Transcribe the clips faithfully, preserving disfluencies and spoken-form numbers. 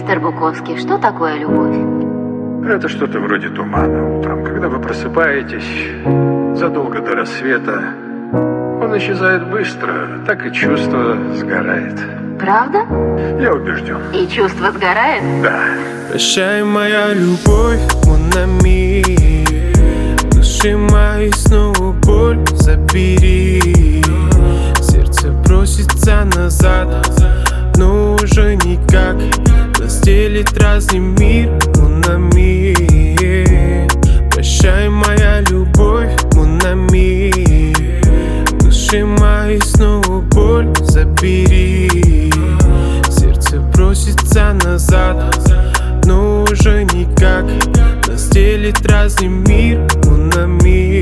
Мистер Буковский, что такое любовь? Это что-то вроде тумана утром, когда вы просыпаетесь задолго до рассвета. Он исчезает быстро, так и чувство сгорает. Правда? Я убежден. И чувство сгорает? Да. Прощай, моя любовь, mon ami. Души моей снова боль забери. Сердце просится назад, но уже никак. Нас делит разный мир, mon ami. Прощай, моя любовь, mon ami. Души моей снова боль забери. Сердце просится назад, но уже никак. Нас делит разный мир, mon ami.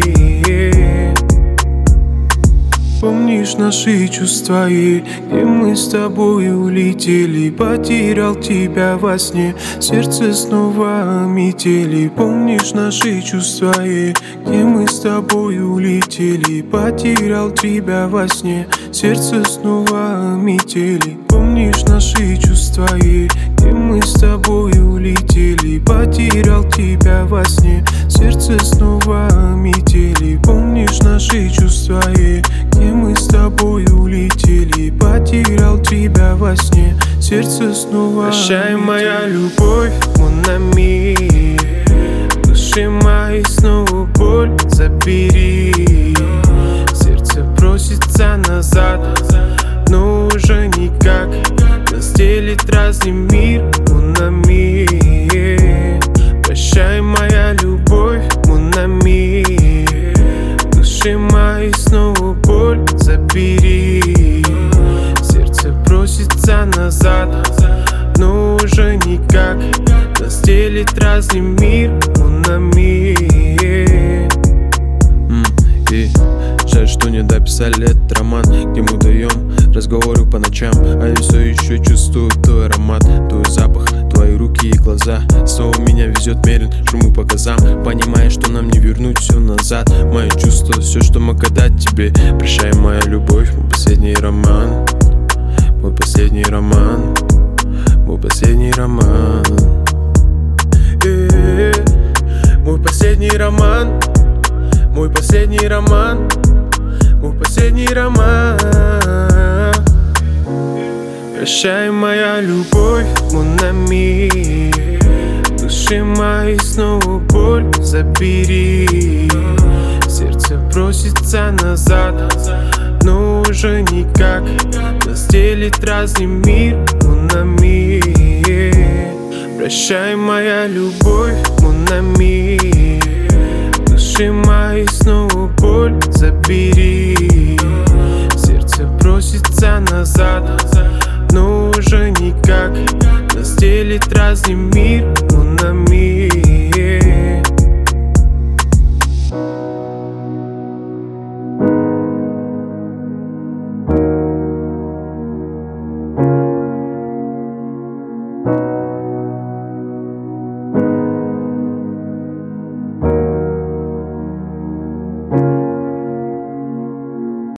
Помнишь наши чувства, и где мы с тобой улетели? Потерял тебя во сне, сердце снова метели. Помнишь наши чувства, и где мы с тобой улетели? Потерял тебя во сне, сердце снова метели. Помнишь наши чувства, и где мы с тобой улетели? Потерял тебя во сне, сердце снова метели. Помнишь наши чувства, и где мы с тобой улетели? Потерял тебя во сне, сердце снова. Прощай, моя любовь, mon ami. Души моей снова боль забери. Сердце просится назад, но уже никак. Нас делит разный мир, mon ami. Прощай, моя любовь, mon ami. Души моей снова боль забери. Сердце просится назад, но уже никак. Нас делит разный мир, mon ami. И жаль, что не дописали этот роман, где мы даем разговоры по ночам. А я все еще чувствую твой аромат, твой запах, твои руки и глаза. Снова меня везет мерен, шуму по газам, понимая, что нам не вернуть все назад. Мои чувства, все, что мог отдать тебе. Прощай, моя любовь, мой последний роман. Мой последний роман. Мой последний роман. Э-э-э. Мой последний роман. Мой последний роман. Мой последний роман. Прощай, моя любовь, mon ami. Души моей снова боль забери. Сердце просится назад, но уже никак. Нас делит разный мир, mon ami. Прощай, моя любовь, mon ami. Души моей снова боль забери. Сердце просится назад, но уже никак. Нас делит разный мир.